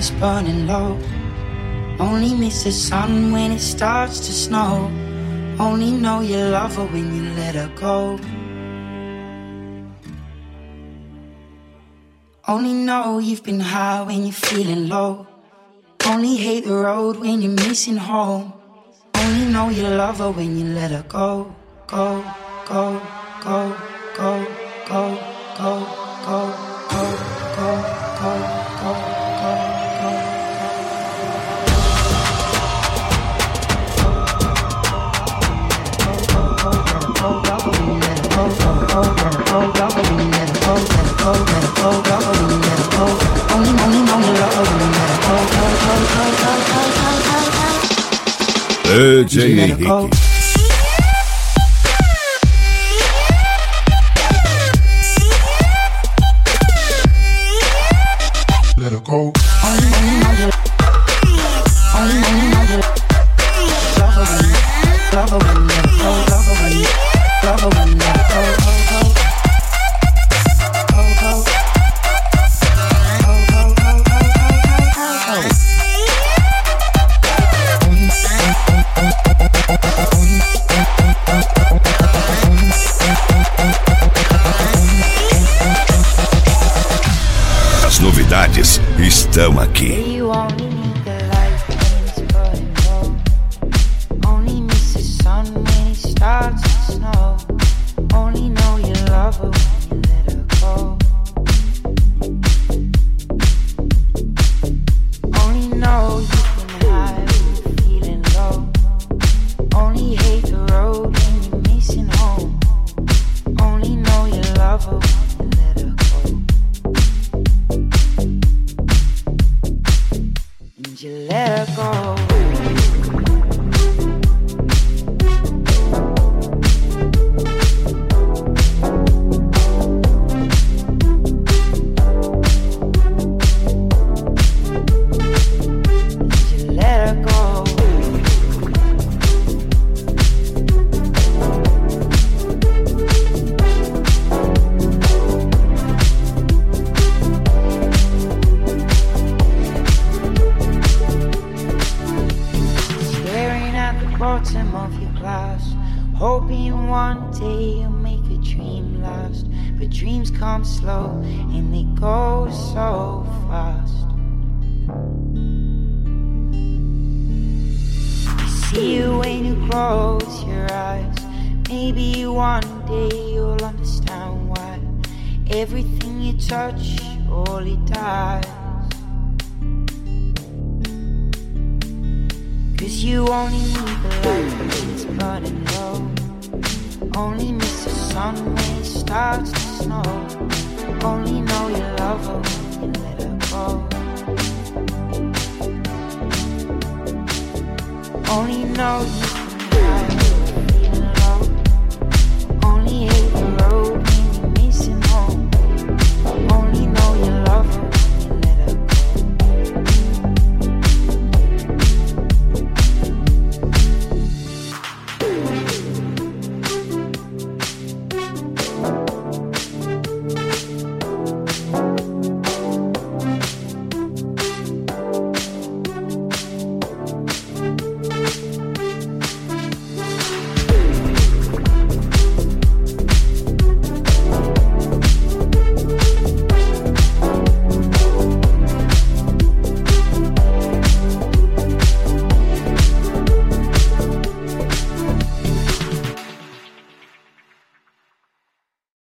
is burning low. Only miss the sun when it starts to snow. Only know you love her when you let her go. Only know you've been high when you're feeling low. Only hate the road when you're missing home. Only know you love her when you let her go. Go, go, go, go, go, go, go, go, go, go, go, go. DJ Henrique. Let her go. As novidades estão aqui. Bottom of your glass, hoping one day you'll make a dream last. But dreams come slow and they go so fast. I see you when you close your eyes. Maybe one day you'll understand why everything you touch only dies. 'Cause you only need the light when it's burning low. Only miss the sun when it starts to snow. Only know you love her when you let her go. Only know you